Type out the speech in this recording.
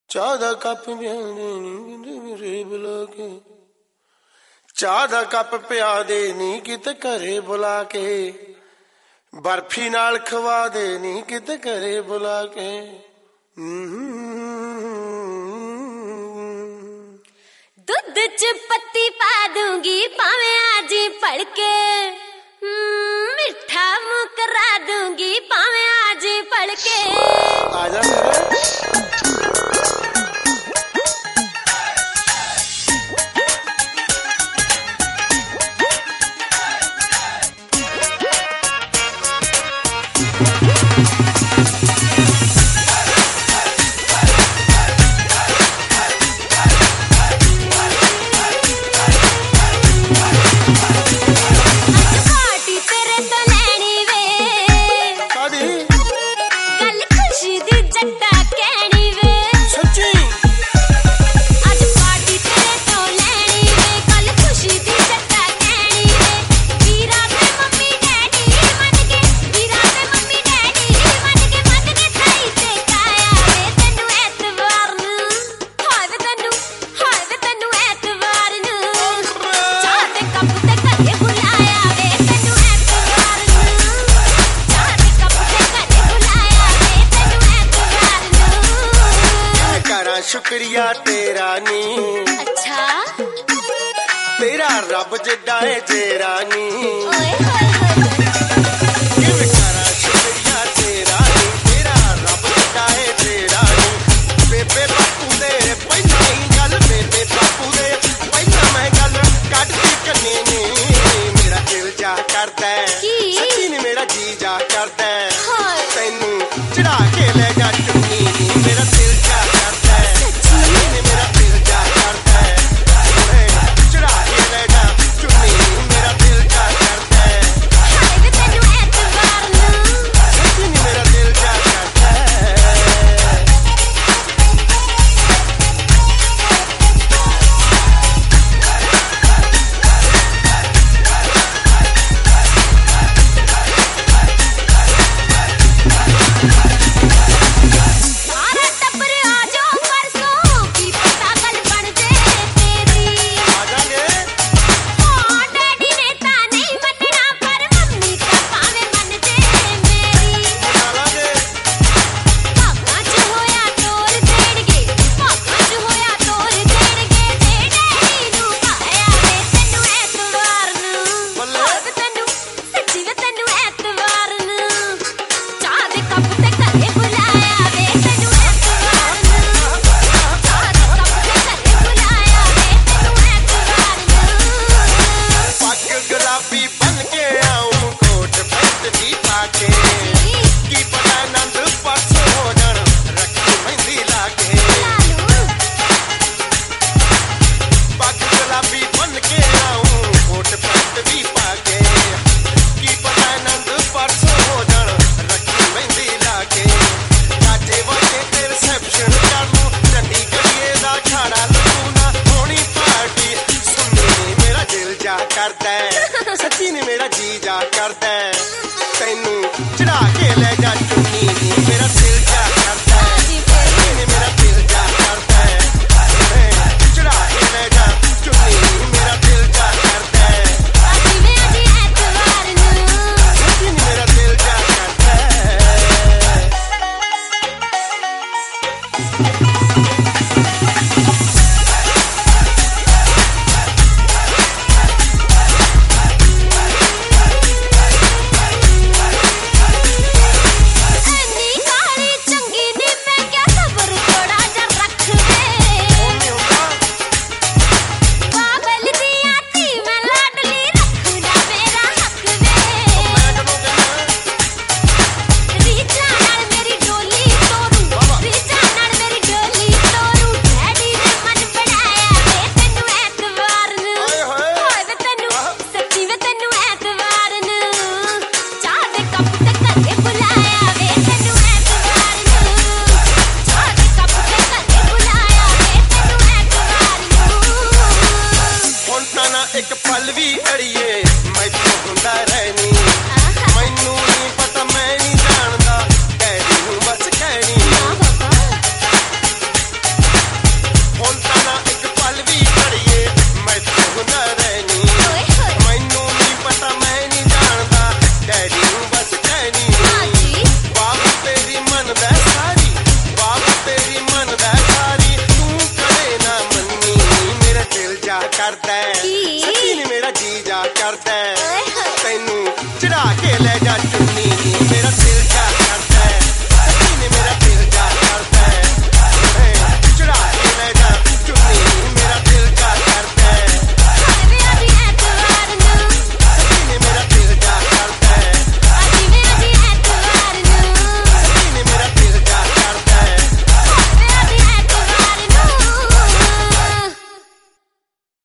ਚਾਹ ਦਾ ਕੱਪ ਪਿਆ ਦੇ ਨੀ ਮੇਰੇ ਬੁਲਾ ਕੇ, ਚਾਹ ਦਾ ਕੱਪ ਪਿਆ ਦੇ ਨੀ ਕਿਤੇ ਘਰੇ ਬੁਲਾ ਕੇ, ਬਰਫੀ ਨਾਲ ਖਵਾ ਦੇ ਨੀ ਕਿਤੇ ਘਰੇ ਬੁਲਾ ਕੇ। ਦੁੱਧ ਚ ਪੱਤੀ ਪਾ ਦੂੰਗੀ ਭਾਵੇਂ ਅੱਜ ਭੜਕੇ, ਮਿੱਠਾ ਮੂੰਹ ਕਰਾ ਦੂੰਗੀ ਭਾਵੇਂ ਅੱਜ ਭੜਕੇ। ਆ ਜਾ ਮੇਰੇ शुक्रिया तेरा नी, अच्छा तेरा रब जिड्डा है जेरा नी। शुक्रिया तेरा नी, तेरा रब जिड्डा है जेरा नी। बेबे बापू दे पहला ही गल, बेबे बापू दे पहला मैं गल कटदी कन्ने नी। मेरा दिल जा करदा है सच्ची नी, मेरा जी जा करदा है तैनू चढ़ा के ले जा चुन्नी नी। मेरा दिल जा करदा है सच्ची ने मेरा जी जा करदा है तैनू चढ़ा के ले जा चुन्नी नी। मेरा दिल जा करदा है सच्ची ने मेरा दिल जा करदा है चढ़ा के ले जा चुन्नी नी। मेरा दिल जा करदा है सच्ची ने मेरा दिल जा करदा है। करदा